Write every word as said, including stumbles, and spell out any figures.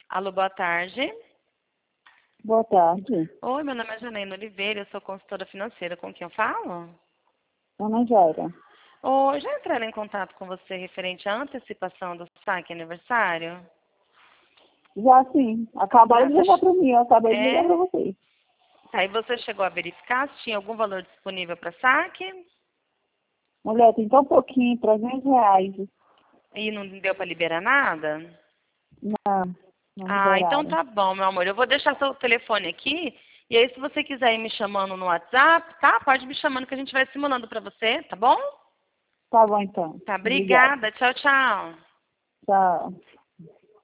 Alô, boa tarde. Boa tarde. Oi, meu nome é Janaína Oliveira, eu sou consultora financeira. Com quem eu falo? Ana Jaira. Oi, já entraram em contato com você referente à antecipação do saque aniversário? Já sim. Acabaram Já, de ligar você... para mim. Eu acabei de ligar É? para vocês. Tá, e você chegou a verificar se tinha algum valor disponível para saque? Mulher, tem tão pouquinho, trezentos reais. E não deu para liberar nada? Não, não Ah, então liberaram. tá bom, meu amor. Eu vou deixar seu telefone aqui. E aí, se você quiser ir me chamando no WhatsApp, tá? Pode me chamando que a gente vai simulando para você, tá bom? Tá bom, então. Tá, Obrigada. obrigada. Tchau, tchau. Tchau.